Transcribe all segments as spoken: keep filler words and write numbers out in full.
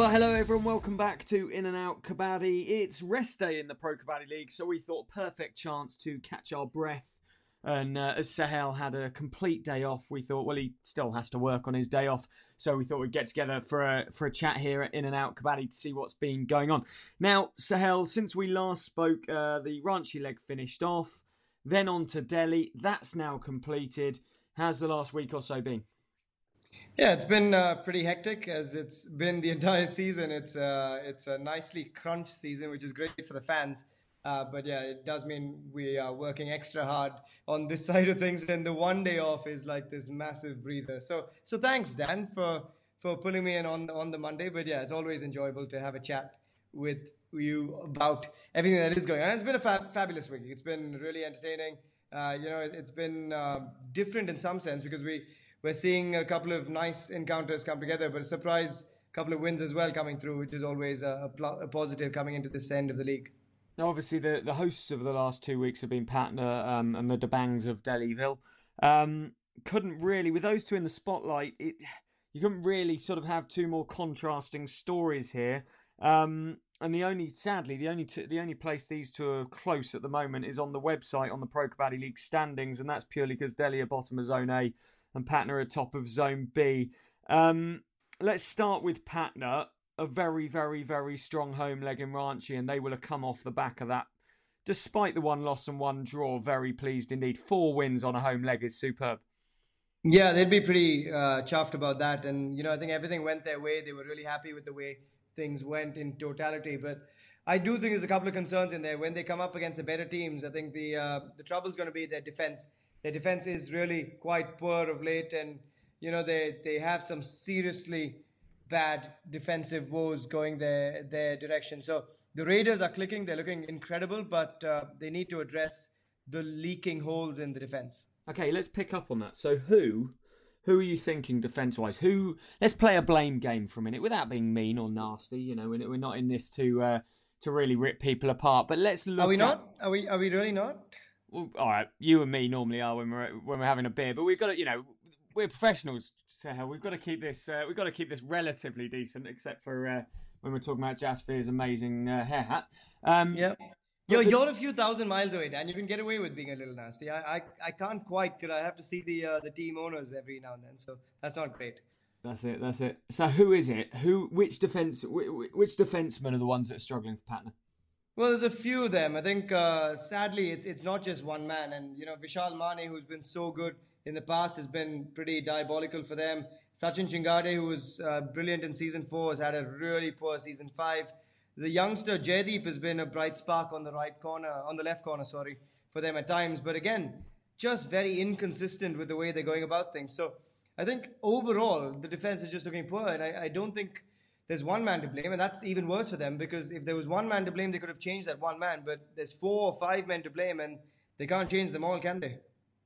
Well, hello everyone, welcome back to In and Out Kabaddi. It's rest day in the Pro Kabaddi League, so we thought perfect chance to catch our breath. And uh, as Sahel had a complete day off, we thought, well, he still has to work on his day off, so we thought we'd get together for a for a chat here at In and Out Kabaddi to see what's been going on. Now, Sahel, since we last spoke, uh, the Ranchi leg finished off, then on to Delhi. That's now completed. How's the last week or so been? Yeah, it's been uh, pretty hectic as it's been the entire season. It's uh, it's a nicely crunched season, which is great for the fans. Uh, but yeah, it does mean we are working extra hard on this side of things. And the one day off is like this massive breather. So so thanks, Dan, for for pulling me in on on the Monday. But yeah, it's always enjoyable to have a chat with you about everything that is going on. And it's been a fab- fabulous week. It's been really entertaining. Uh, you know, it, it's been uh, different in some sense because we. We're seeing a couple of nice encounters come together, but a surprise couple of wins as well coming through, which is always a, a, a positive coming into this end of the league. Now, obviously, the, the hosts of the last two weeks have been Patna um, and the Dabangs of Delhiville. Um, couldn't really, with those two in the spotlight, it you couldn't really sort of have two more contrasting stories here. Um, and the only, sadly, the only two, the only place these two are close at the moment is on the website on the Pro Kabaddi League standings, and that's purely because Delhi are bottom of Zone A and Patna are top of Zone B. Um, let's start with Patna, a very, very, very strong home leg in Ranchi, and they will have come off the back of that. Despite the one loss and one draw, very pleased indeed. Four wins on a home leg is superb. Yeah, they'd be pretty uh, chuffed about that. And, you know, I think everything went their way. They were really happy with the way things went in totality. But I do think there's a couple of concerns in there. When they come up against the better teams, I think the uh, the trouble's going to be their defense. Their defense is really quite poor of late, and you know they, they have some seriously bad defensive woes going their their direction. So the Raiders are clicking; they're looking incredible, but uh, they need to address the leaking holes in the defense. Okay, let's pick up on that. So who who are you thinking defense-wise? Who? Let's play a blame game for a minute without being mean or nasty. You know, we're not in this to uh, to really rip people apart. But let's look. Are we at... not? Are we? Are we really not? Well, all right, you and me normally are when we're when we're having a beer, but we've got to, you know, we're professionals, Sahel. We've got to keep this, uh, we've got to keep this relatively decent, except for uh, when we're talking about Jasvir's amazing uh, hair hat. Um, yeah, you're the... you're a few thousand miles away, Dan. You can get away with being a little nasty. I I, I can't quite, because I have to see the uh, the team owners every now and then, so that's not great. That's it. That's it. So who is it? Who? Which defense? Which defensemen are the ones that are struggling for Patna? Well, there's a few of them. I think, uh, sadly, it's it's not just one man. And, you know, Vishal Mane, who's been so good in the past, has been pretty diabolical for them. Sachin Chingade, who was uh, brilliant in season four, has had a really poor season five. The youngster Jaydeep has been a bright spark on the right corner, on the left corner, sorry, for them at times. But again, just very inconsistent with the way they're going about things. So I think overall, the defense is just looking poor. And I, I don't think there's one man to blame, and that's even worse for them, because if there was one man to blame, they could have changed that one man. But there's four or five men to blame, and they can't change them all, can they?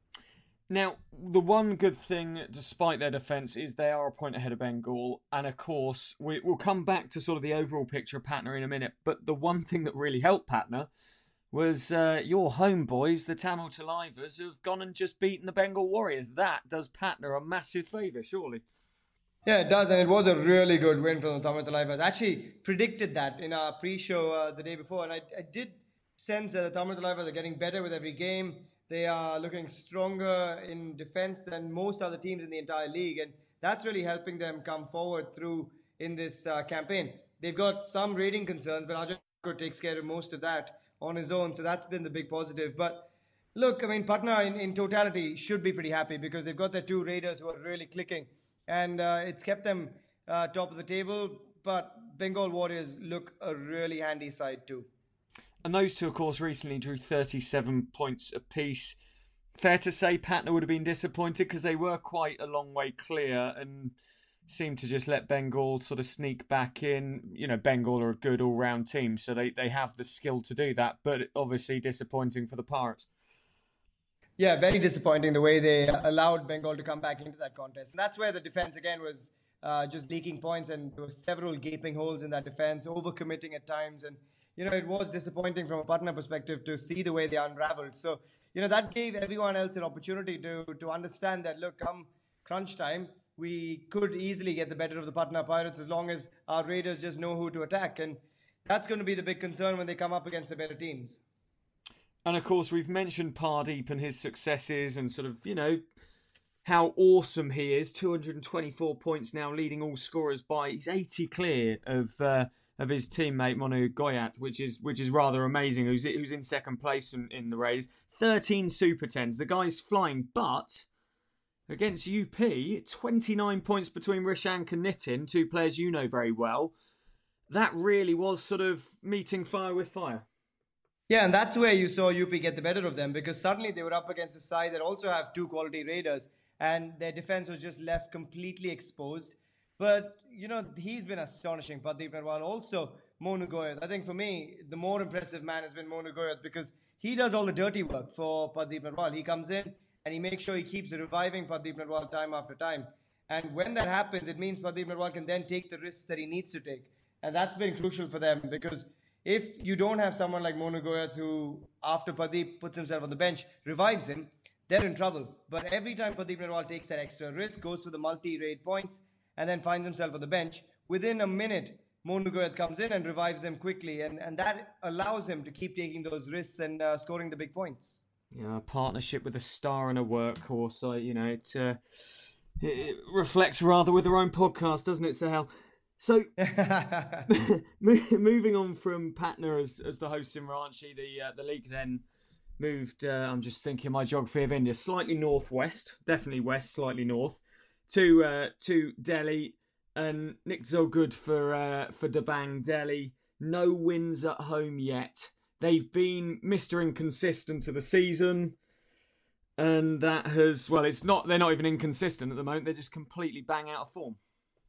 Now, the one good thing, despite their defence, is they are a point ahead of Bengal. And of course, we, we'll come back to sort of the overall picture of Patna in a minute. But the one thing that really helped Patna was uh, your homeboys, the Tamil Talivas, have gone and just beaten the Bengal Warriors. That does Patna a massive favour, surely. Yeah, it does, and it was a really good win from the Tamil Talivas. I actually predicted that in our pre-show uh, the day before, and I, I did sense that the Tamil Talivas are getting better with every game. They are looking stronger in defense than most other teams in the entire league, and that's really helping them come forward through in this uh, campaign. They've got some rating concerns, but Ajay takes care of most of that on his own, so that's been the big positive. But look, I mean, Patna in, in totality should be pretty happy because they've got their two Raiders who are really clicking. And uh, it's kept them uh, top of the table. But Bengal Warriors look a really handy side too. And those two, of course, recently drew thirty-seven points apiece. Fair to say Patna would have been disappointed because they were quite a long way clear and seemed to just let Bengal sort of sneak back in. You know, Bengal are a good all-round team, so they, they have the skill to do that. But obviously disappointing for the Pirates. Yeah, very disappointing the way they allowed Bengal to come back into that contest. And that's where the defense, again, was uh, just leaking points, and there were several gaping holes in that defense, overcommitting at times. And, you know, it was disappointing from a Patna perspective to see the way they unraveled. So, you know, that gave everyone else an opportunity to to understand that, look, come crunch time, we could easily get the better of the Patna Pirates as long as our Raiders just know who to attack. And that's going to be the big concern when they come up against the better teams. And of course, we've mentioned Pardeep and his successes and sort of, you know, how awesome he is. two hundred twenty-four points now, leading all scorers by, he's eighty clear of uh, of his teammate Monu Goyat, which is which is rather amazing, who's who's in second place in, in the race. thirteen Super Tens. The guy's flying, but against U P, twenty-nine points between Rishank and Nitin, two players you know very well. That really was sort of meeting fire with fire. Yeah, and that's where you saw U P get the better of them, because suddenly they were up against a side that also have two quality Raiders, and their defense was just left completely exposed. But, you know, he's been astonishing, Pardeep Narwal. Also, Monu Goyat. I think for me, the more impressive man has been Monu Goyat, because he does all the dirty work for Pardeep Narwal. He comes in and he makes sure he keeps reviving Pardeep Narwal time after time. And when that happens, it means Pardeep Narwal can then take the risks that he needs to take. And that's been crucial for them, because if you don't have someone like Monu Goyat who, after Pardeep puts himself on the bench, revives him, they're in trouble. But every time Pardeep Narwal takes that extra risk, goes for the multi-raid points, and then finds himself on the bench, within a minute, Monu Goyat comes in and revives him quickly. And, and that allows him to keep taking those risks and uh, scoring the big points. Yeah, a partnership with a star and a workhorse. I, you know, it, uh, it reflects rather with our own podcast, doesn't it, Sahel? So, moving on from Patna as, as the hosts in Ranchi, the uh, the league then moved, uh, I'm just thinking my geography of India, slightly northwest, definitely west, slightly north, to uh, to Delhi, and Nick so good for uh, for Dabang Delhi. No wins at home yet. They've been Mister Inconsistent of the season, and that has, well, it's not. They're not even inconsistent at the moment. They're just completely bang out of form.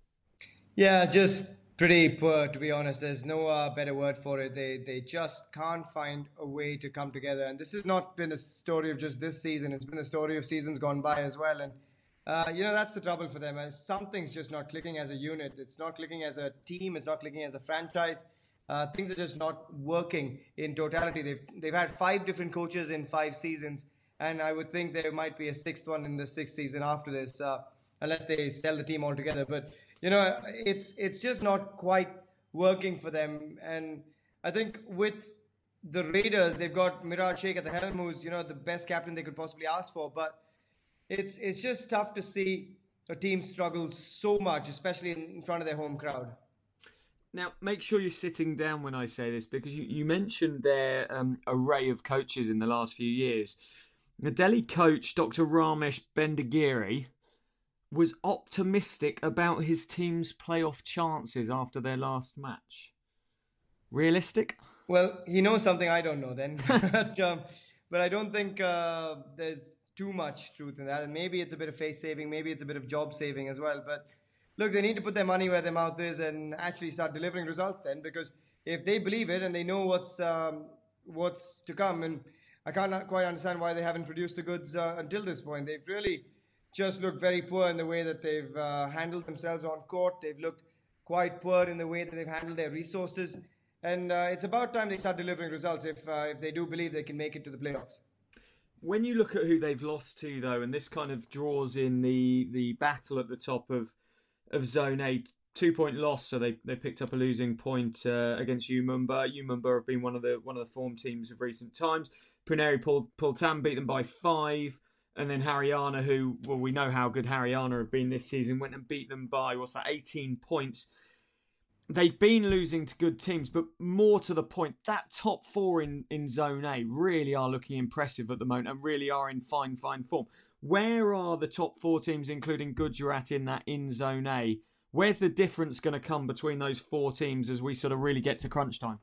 Yeah, just pretty poor, to be honest. There's no uh, better word for it. They they just can't find a way to come together. And this has not been a story of just this season. It's been a story of seasons gone by as well. And Uh, you know, that's the trouble for them. As something's just not clicking as a unit. It's not clicking as a team. It's not clicking as a franchise. Uh, things are just not working in totality. They've they've had five different coaches in five seasons, and I would think there might be a sixth one in the sixth season after this, uh, unless they sell the team altogether. But you know, it's it's just not quite working for them. And I think with the Raiders, they've got Miraj Sheikh at the helm, who's you know the best captain they could possibly ask for, but It's it's just tough to see a team struggle so much, especially in front of their home crowd. Now, make sure you're sitting down when I say this, because you, you mentioned their um, array of coaches in the last few years. The Delhi coach, Doctor Ramesh Bendagiri, was optimistic about his team's playoff chances after their last match. Realistic? Well, he knows something I don't know then. but, um, but I don't think uh, there's too much truth in that, and maybe it's a bit of face saving, maybe it's a bit of job saving as well. But look, they need to put their money where their mouth is and actually start delivering results then, because if they believe it and they know what's um, what's to come, and I can't quite understand why they haven't produced the goods uh, until this point. They've really just looked very poor in the way that they've uh, handled themselves on court. They've looked quite poor in the way that they've handled their resources, and uh, it's about time they start delivering results if uh, if they do believe they can make it to the playoffs. When you look at who they've lost to, though, and this kind of draws in the, the battle at the top of of Zone A, two-point loss, so they they picked up a losing point uh, against U Mumbai. U Mumbai have been one of the one of the form teams of recent times. Puneri Pultam beat them by five, and then Haryana, who, well, we know how good Haryana have been this season, went and beat them by, what's that, eighteen points. They've been losing to good teams, but more to the point, that top four in, in Zone A really are looking impressive at the moment and really are in fine, fine form. Where are the top four teams, including Gujarat, in that in Zone A? Where's the difference going to come between those four teams as we sort of really get to crunch time?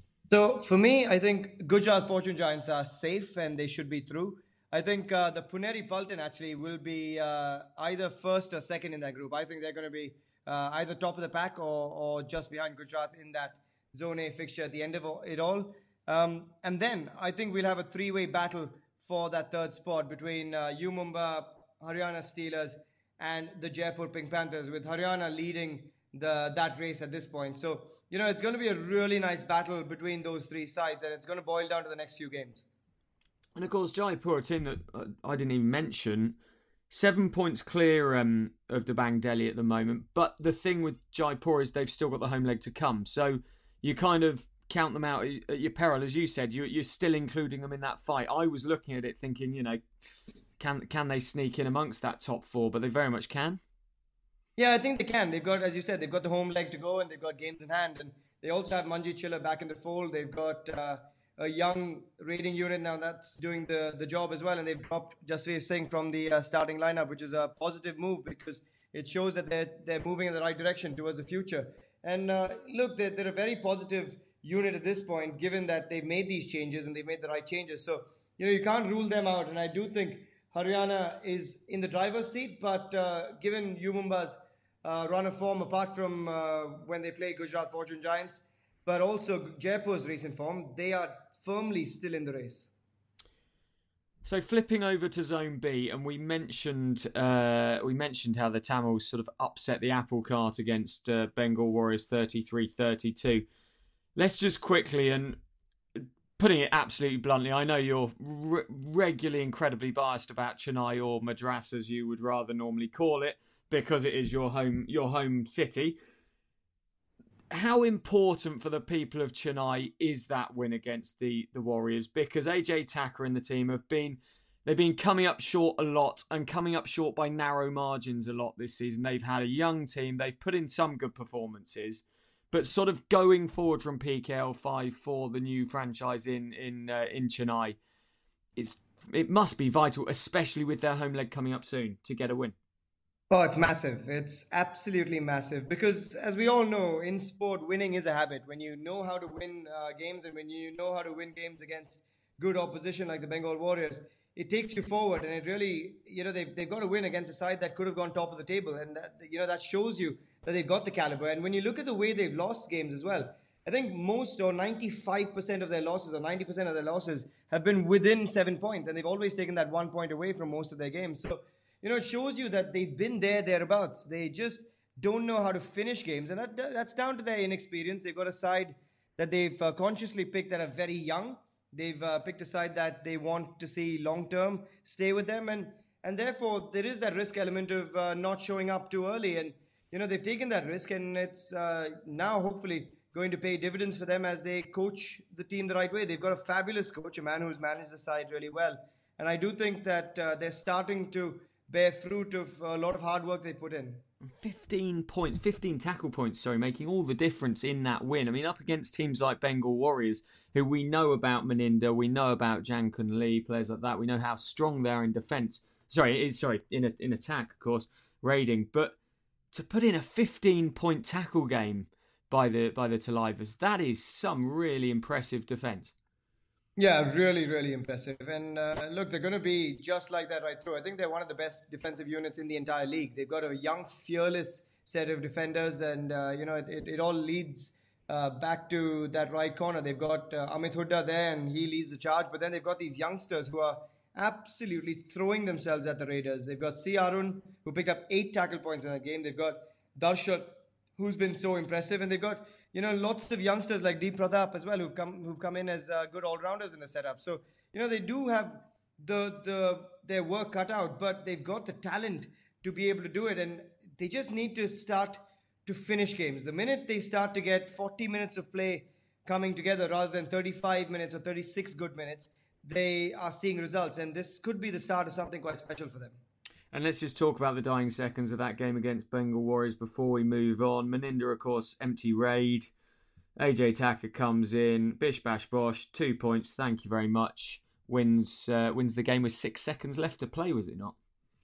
So for me, I think Gujarat Fortune Giants are safe and they should be through. I think uh, the Puneri Pultan actually will be uh, either first or second in that group. I think they're going to be Uh, either top of the pack or, or just behind Gujarat in that Zone A fixture at the end of it all. Um, and then I think we'll have a three-way battle for that third spot between uh, U Mumbai, Haryana Steelers, and the Jaipur Pink Panthers, with Haryana leading the that race at this point. So, you know, it's going to be a really nice battle between those three sides, and it's going to boil down to the next few games. And of course, Jaipur, a team that I didn't even mention, Seven points clear um, of Dabang Delhi at the moment. But the thing with Jaipur is they've still got the home leg to come. So you kind of count them out at your peril. As you said, you, you're still including them in that fight. I was looking at it thinking, you know, can can they sneak in amongst that top four? But they very much can. Yeah, I think they can. They've got, as you said, they've got the home leg to go and they've got games in hand. And they also have Manjeet Chiller back in the fold. They've got uh, a young raiding unit now that's doing the, the job as well. And they've dropped Jasveer Singh from the uh, starting lineup, which is a positive move because it shows that they're, they're moving in the right direction towards the future. And uh, look, they're, they're a very positive unit at this point, given that they've made these changes and they've made the right changes. So, you know, you can't rule them out. And I do think Haryana is in the driver's seat, but uh, given U Mumbai's uh, run of form, apart from uh, when they play Gujarat Fortune Giants, but also Jaipur's recent form, they are firmly still in the race. So flipping over to Zone B, and we mentioned uh, we mentioned how the Tamils sort of upset the apple cart against uh, Bengal Warriors thirty-three thirty-two. Let's just quickly, and putting it absolutely bluntly, I know you're re- regularly incredibly biased about Chennai or Madras, as you would rather normally call it, because it is your home your home city. How important for the people of Chennai is that win against the, the Warriors? Because A J Thakur and the team have been they've been coming up short a lot and coming up short by narrow margins a lot this season. They've had a young team. They've put in some good performances. But sort of going forward from P K L five for the new franchise in in uh, in Chennai, it's it must be vital, especially with their home leg coming up soon, to get a win. Oh, it's massive. It's absolutely massive because, as we all know, in sport, winning is a habit. When you know how to win uh, games and when you know how to win games against good opposition like the Bengal Warriors, it takes you forward. And it really, you know, they've, they've got to win against a side that could have gone top of the table. And, that, you know, that shows you that they've got the caliber. And when you look at the way they've lost games as well, I think most or ninety-five percent of their losses or ninety percent of their losses have been within seven points. And they've always taken that one point away from most of their games. So, you know, it shows you that they've been there, thereabouts. They just don't know how to finish games. And that that's down to their inexperience. They've got a side that they've uh, consciously picked that are very young. They've uh, picked a side that they want to see long-term stay with them. And, and therefore, there is that risk element of uh, not showing up too early. And, you know, they've taken that risk. And it's uh, now hopefully going to pay dividends for them as they coach the team the right way. They've got a fabulous coach, a man who's managed the side really well. And I do think that uh, they're starting to bear fruit of a lot of hard work they put in. fifteen points, fifteen tackle points, sorry, making all the difference in that win. I mean, up against teams like Bengal Warriors, who we know about Maninder, we know about Jankun Lee, players like that. We know how strong they are in defence. Sorry, sorry, in a, in attack, of course, raiding. But to put in a fifteen-point tackle game by the by the Talivas, that is some really impressive defence. Yeah, really, really impressive. And uh, look, they're going to be just like that right through. I think they're one of the best defensive units in the entire league. They've got a young, fearless set of defenders, and uh, you know it, it, it all leads uh, back to that right corner. They've got uh, Amit Hooda there, and he leads the charge. But then they've got these youngsters who are absolutely throwing themselves at the Raiders. They've got C. Arun, who picked up eight tackle points in that game. They've got Darshat, who's been so impressive, and they've got you know lots of youngsters like Deep Pradap as well, who've come who've come in as uh, good all rounders in the setup. So you know they do have the the their work cut out, but they've got the talent to be able to do it, and they just need to start to finish games. The minute they start to get forty minutes of play coming together rather than thirty-five minutes or thirty-six good minutes, they are seeing results, and this could be the start of something quite special for them. And let's just talk about the dying seconds of that game against Bengal Warriors before we move on. Maninder, of course, empty raid. A J Thakur comes in. Bish bash bosh, two points. Thank you very much. Wins uh, wins the game with six seconds left to play, was it not?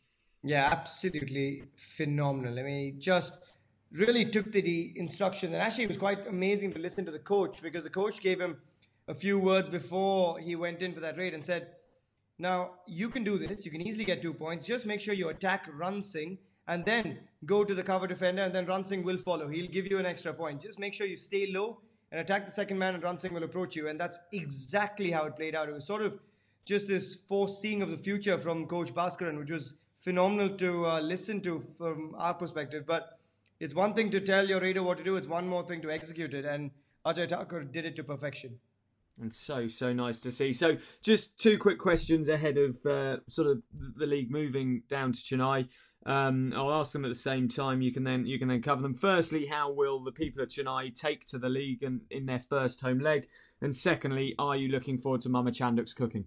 Yeah, absolutely phenomenal. I mean, just really took the instruction. And actually, it was quite amazing to listen to the coach, because the coach gave him a few words before he went in for that raid and said, now, you can do this. You can easily get two points. Just make sure you attack Run Singh and then go to the cover defender, and then Run Singh will follow. He'll give you an extra point. Just make sure you stay low and attack the second man, and Run Singh will approach you. And that's exactly how it played out. It was sort of just this foreseeing of the future from Coach Bhaskaran, which was phenomenal to uh, listen to from our perspective. But it's one thing to tell your raider what to do. It's one more thing to execute it. And Ajay Thakur did it to perfection. And so, so nice to see. So, just two quick questions ahead of uh, sort of the league moving down to Chennai. Um, I'll ask them at the same time. You can then you can then cover them. Firstly, how will the people of Chennai take to the league and in their first home leg? And secondly, are you looking forward to Mama Chanduk's cooking?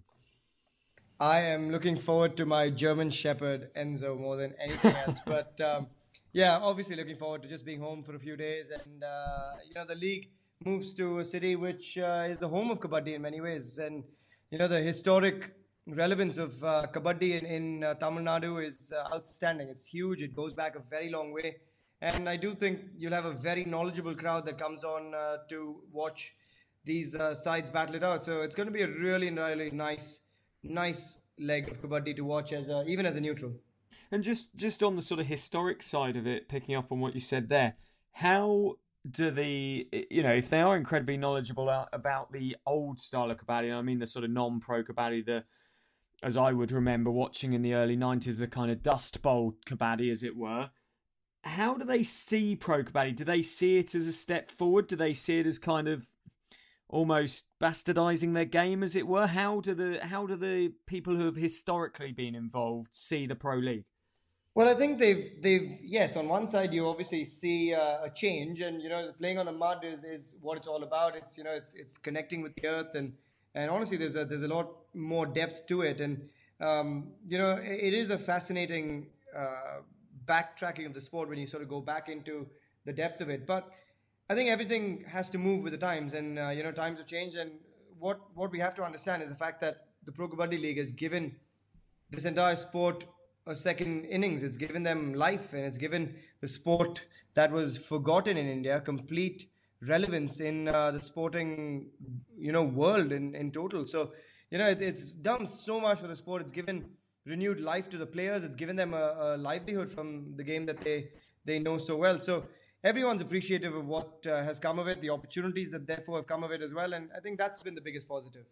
I am looking forward to my German Shepherd Enzo more than anything else. But um, yeah, obviously looking forward to just being home for a few days. And uh, you know, the league moves to a city which uh, is the home of kabaddi in many ways. And you know, the historic relevance of uh, kabaddi in, in uh, Tamil Nadu is uh, outstanding. It's huge. It goes back a very long way. And I do think you'll have a very knowledgeable crowd that comes on uh, to watch these uh, sides battle it out. So it's going to be a really, really nice, nice leg of kabaddi to watch as a, even as a neutral. And just, just on the sort of historic side of it, picking up on what you said there, how do the, you know, if they are incredibly knowledgeable about the old style of kabaddi, I mean the sort of non-pro kabaddi, the, as I would remember watching in the early nineties, the kind of Dust Bowl kabaddi, as it were, how do they see pro kabaddi? Do they see it as a step forward? Do they see it as kind of almost bastardizing their game, as it were? How do the how do the people who have historically been involved see the pro league? Well, I think they've they've yes. On one side, you obviously see uh, a change, and you know, playing on the mud is, is what it's all about. It's you know, it's it's connecting with the earth, and and honestly, there's a there's a lot more depth to it, and um, you know, it, it is a fascinating uh, backtracking of the sport when you sort of go back into the depth of it. But I think everything has to move with the times, and uh, you know, times have changed, and what what we have to understand is the fact that the Pro Kabaddi League has given this entire sport a second innings. It's given them life, and it's given the sport that was forgotten in India complete relevance in uh, the sporting, you know, world in, in total. So, you know, it, it's done so much for the sport. It's given renewed life to the players. It's given them a, a livelihood from the game that they, they know so well. So everyone's appreciative of what uh, has come of it, the opportunities that therefore have come of it as well. And I think that's been the biggest positive.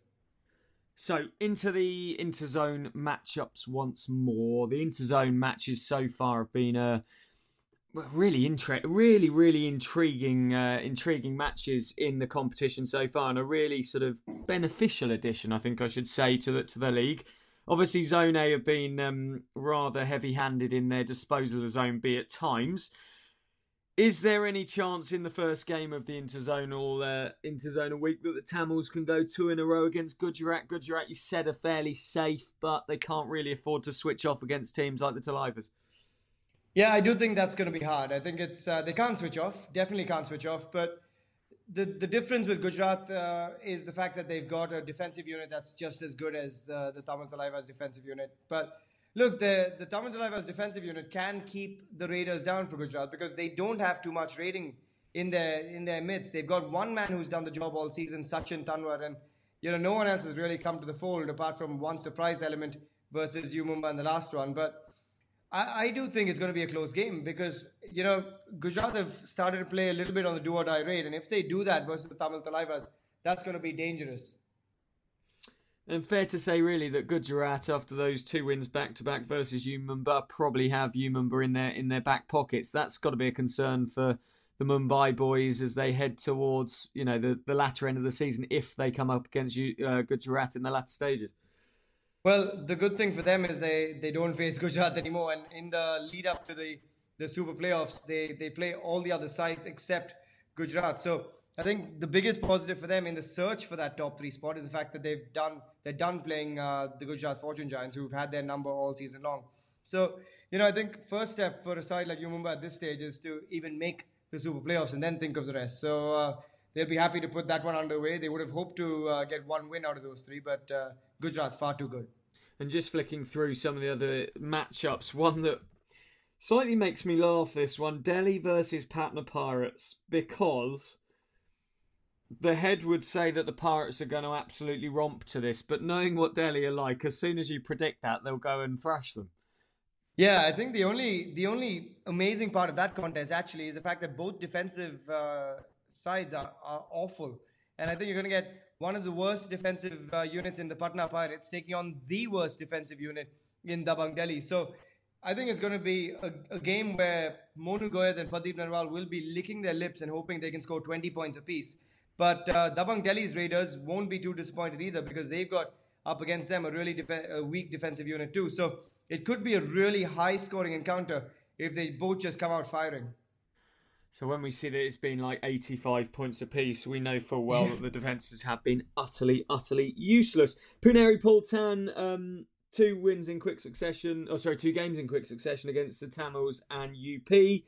So into the interzone matchups once more. The interzone matches so far have been a really intre- really really intriguing, uh, intriguing matches in the competition so far, and a really sort of beneficial addition, I think I should say, to the to the league. Obviously, Zone A have been um, rather heavy-handed in their disposal of Zone B at times. Is there any chance in the first game of the interzonal uh, interzonal week that the Tamils can go two in a row against Gujarat? Gujarat, you said, are fairly safe, but they can't really afford to switch off against teams like the Talaivas. Yeah, I do think that's going to be hard. I think it's uh, they can't switch off. Definitely can't switch off. But the the difference with Gujarat uh, is the fact that they've got a defensive unit that's just as good as the the Tamil Talaivas defensive unit. But look, the, the Tamil Talaivas defensive unit can keep the Raiders down for Gujarat because they don't have too much rating in their in their midst. They've got one man who's done the job all season, Sachin Tanwar, and you know no one else has really come to the fold apart from one surprise element versus U Mumbai in the last one. But I, I do think it's going to be a close game because you know Gujarat have started to play a little bit on the do or die rate, and if they do that versus the Tamil Talaivas, that's going to be dangerous. And fair to say, really, that Gujarat, after those two wins back-to-back versus U Mumbai, probably have U Mumbai in their, in their back pockets. That's got to be a concern for the Mumbai boys as they head towards, you know, the, the latter end of the season, if they come up against uh, Gujarat in the latter stages. Well, the good thing for them is they, they don't face Gujarat anymore. And in the lead-up to the, the Super Playoffs, they, they play all the other sides except Gujarat. So I think the biggest positive for them in the search for that top three spot is the fact that they've done they're done playing uh, the Gujarat Fortune Giants, who've had their number all season long. So you know, I think first step for a side like U Mumbai at this stage is to even make the Super Playoffs and then think of the rest. So uh, they'll be happy to put that one underway. They would have hoped to uh, get one win out of those three, but uh, Gujarat far too good. And just flicking through some of the other matchups, one that slightly makes me laugh. This one, Delhi versus Patna Pirates, because the head would say that the Pirates are going to absolutely romp to this, but knowing what Delhi are like, as soon as you predict that, they'll go and thrash them. Yeah, I think the only the only amazing part of that contest actually is the fact that both defensive uh, sides are, are awful. And I think you're going to get one of the worst defensive uh, units in the Patna Pirates taking on the worst defensive unit in Dabang Delhi. So I think it's going to be a, a game where Monu Goyat and Pradeep Narwal will be licking their lips and hoping they can score twenty points apiece. But uh, Dabang Delhi's Raiders won't be too disappointed either because they've got up against them a really def- a weak defensive unit too. So it could be a really high-scoring encounter if they both just come out firing. So when we see that it's been like eighty-five points apiece, we know full well that the defences have been utterly, utterly useless. Puneri Poltan, um, two wins in quick succession, oh sorry, two games in quick succession against the Tamils and U P.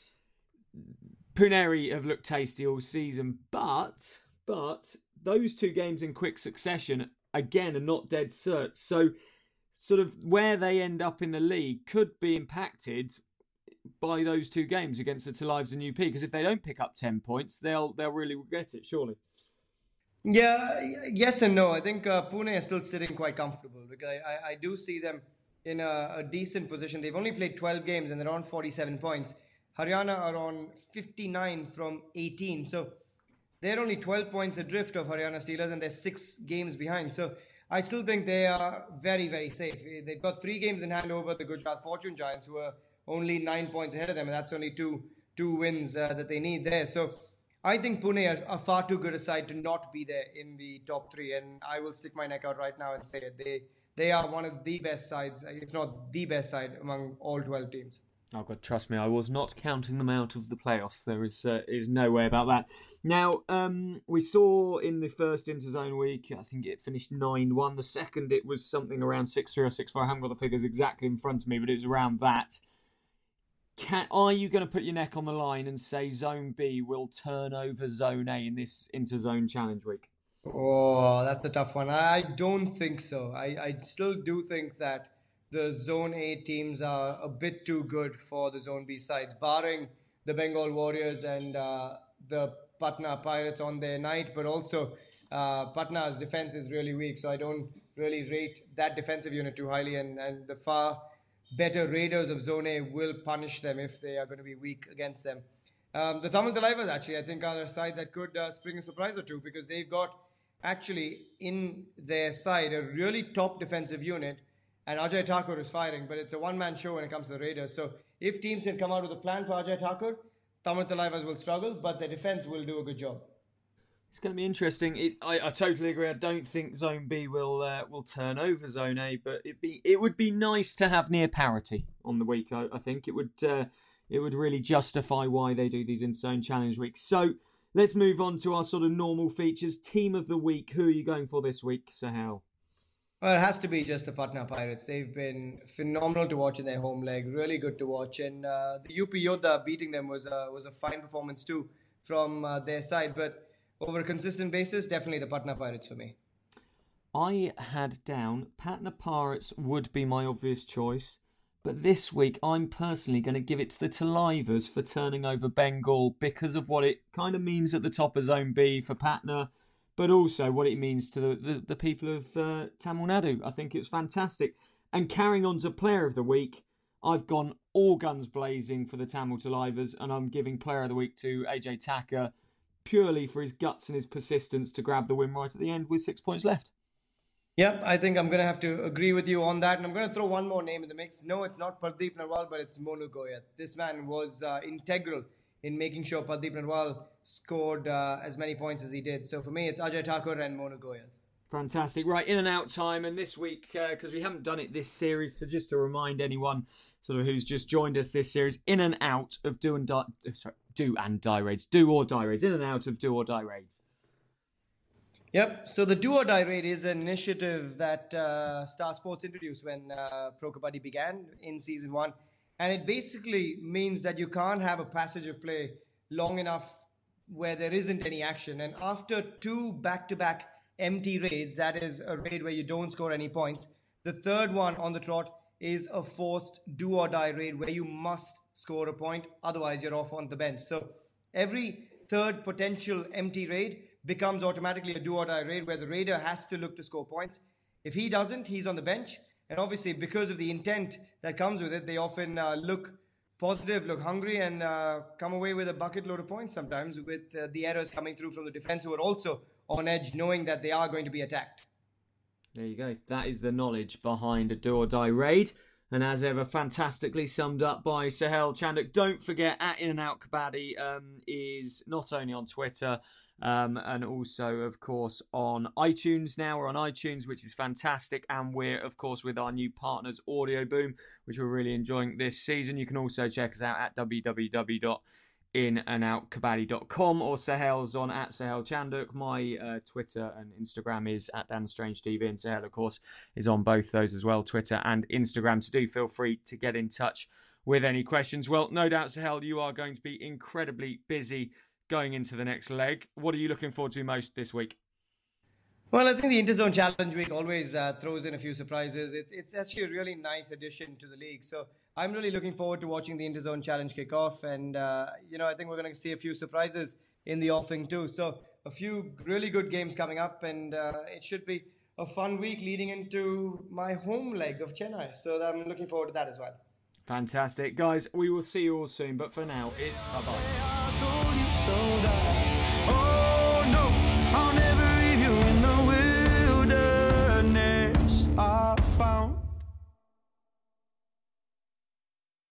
Puneri have looked tasty all season, but but those two games in quick succession again are not dead certs. So sort of where they end up in the league could be impacted by those two games against the Talives and U P, because if they don't pick up ten points, they'll they'll really regret it, surely. Yeah, yes and no. I think uh, Pune is still sitting quite comfortable because I, I, I do see them in a, a decent position. They've only played twelve games and they're on forty-seven points. Haryana are on fifty-nine from eighteen. So they're only twelve points adrift of Haryana Steelers and they're six games behind. So I still think they are very, very safe. They've got three games in hand over the Gujarat Fortune Giants, who are only nine points ahead of them, and that's only two two wins uh, that they need there. So I think Pune are, are far too good a side to not be there in the top three, and I will stick my neck out right now and say it. They they are one of the best sides, if not the best side among all twelve teams. Oh God, trust me, I was not counting them out of the playoffs. There is uh, is no way about that. Now, um, we saw in the first Interzone week, I think it finished nine one. The second, it was something around six three or six four. I haven't got the figures exactly in front of me, but it was around that. Can, are you going to put your neck on the line and say Zone B will turn over Zone A in this Interzone Challenge week? Oh, that's a tough one. I don't think so. I, I still do think that the Zone A teams are a bit too good for the Zone B sides, barring the Bengal Warriors and uh, the Patna Pirates on their night, but also uh, Patna's defense is really weak, so I don't really rate that defensive unit too highly, and, and the far better Raiders of Zone A will punish them if they are going to be weak against them. Um, the Tamil Talaivas, actually, I think are a side that could uh, spring a surprise or two, because they've got actually in their side a really top defensive unit, and Ajay Thakur is firing, but it's a one-man show when it comes to the Raiders. So if teams can come out with a plan for Ajay Thakur, Tamil Talaivas will struggle, but their defense will do a good job. It's going to be interesting. It, I, I totally agree. I don't think Zone B will uh, will turn over Zone A, but it be it would be nice to have near parity on the week. I, I think it would uh, it would really justify why they do these Interzone Challenge weeks. So let's move on to our sort of normal features. Team of the week. Who are you going for this week, Sahel? Well, it has to be just the Patna Pirates. They've been phenomenal to watch in their home leg. Really good to watch, and uh, the U P Yodha beating them was uh, was a fine performance too from uh, their side, but over a consistent basis, definitely the Patna Pirates for me. I had down Patna Pirates would be my obvious choice, but this week I'm personally going to give it to the Talaivas for turning over Bengal because of what it kind of means at the top of Zone B for Patna, but also what it means to the, the, the people of uh, Tamil Nadu. I think it's fantastic. And carrying on to Player of the Week, I've gone all guns blazing for the Tamil Talaivas, and I'm giving Player of the Week to A J Thakur, purely for his guts and his persistence to grab the win right at the end with six points left. Yep, I think I'm going to have to agree with you on that. And I'm going to throw one more name in the mix. No, it's not Pardeep Narwal, but it's Monu Goyat. This man was uh, integral in making sure Pardeep Narwal scored uh, as many points as he did. So for me, it's Ajay Thakur and Monu Goyat. Fantastic. Right, in and out time. And this week, because uh, we haven't done it this series, so just to remind anyone sort of who's just joined us this series, in and out of do and die, sorry, do and die raids, do or die raids, in and out of do or die raids. Yep. So the do or die raid is an initiative that uh, Star Sports introduced when uh, Pro Kabaddi began in season one, and it basically means that you can't have a passage of play long enough where there isn't any action, and after two back-to-back empty raids, that is a raid where you don't score any points. The third one on the trot is a forced do or die raid where you must score a point, otherwise you're off on the bench. So every third potential empty raid becomes automatically a do or die raid where the raider has to look to score points. If he doesn't, he's on the bench. And obviously, because of the intent that comes with it, they often uh, look positive, look hungry, and uh, come away with a bucket load of points sometimes, with uh, the errors coming through from the defense, who are also on edge, knowing that they are going to be attacked. There you go. That is the knowledge behind a do or die raid. And as ever, fantastically summed up by Sahel Chandak. Don't forget, at In and Out Kabaddi um, is not only on Twitter, Um, and also, of course, on iTunes now. We're on iTunes, which is fantastic. And we're, of course, with our new partners, Audio Boom, which we're really enjoying this season. You can also check us out at w w w dot in and out kabaddi dot com, or Sahel's on at Sahel Chanduk. My uh, Twitter and Instagram is at Dan Strange T V, and Sahel, of course, is on both those as well, Twitter and Instagram. So do feel free to get in touch with any questions. Well, no doubt, Sahel, you are going to be incredibly busy going into the next leg. What are you looking forward to most this week? Well, I think the Interzone Challenge Week always uh, throws in a few surprises. It's it's actually a really nice addition to the league. So I'm really looking forward to watching the Interzone Challenge kick off. And, uh, you know, I think we're going to see a few surprises in the offing too. So a few really good games coming up, and uh, it should be a fun week leading into my home leg of Chennai. So I'm looking forward to that as well. Fantastic. Guys, we will see you all soon. But for now, it's bye-bye. Oh no, I'll never leave you in the wilderness. I found